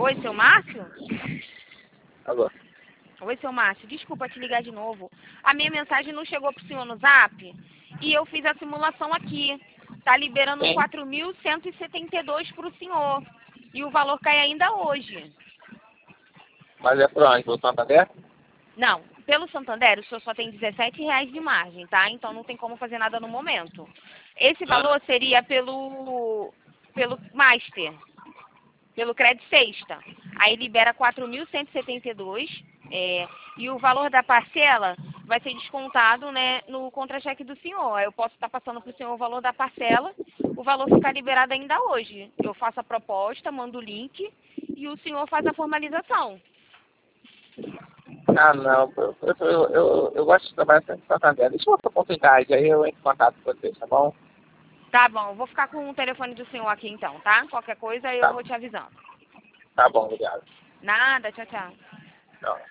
Oi, seu Márcio? Alô? Oi, seu Márcio. Desculpa te ligar de novo. A minha mensagem não chegou pro senhor no Zap e eu fiz a simulação aqui. Tá liberando Sim. 4.172 pro senhor. E o valor cai ainda hoje. Mas é por onde? Pelo Santander? Não, pelo Santander o senhor só tem R$17 de margem, tá? Então não tem como fazer nada no momento. Esse valor seria pelo Master, pelo Credit Sexta. Aí libera 4.172 e o valor da parcela vai ser descontado, né, no contra-cheque do senhor. Aí eu posso estar passando para o senhor o valor da parcela, o valor ficar liberado ainda hoje. Eu faço a proposta, mando o link e o senhor faz a formalização. Ah, não. Eu gosto de trabalhar sempre em Santander. Deixa eu outra oportunidade, aí eu entro em contato com vocês, tá bom? Tá bom, vou ficar com o telefone do senhor aqui então, tá? Qualquer coisa eu Tá, vou te avisando. tá bom, obrigado. Nada, tchau, tchau. Tchau.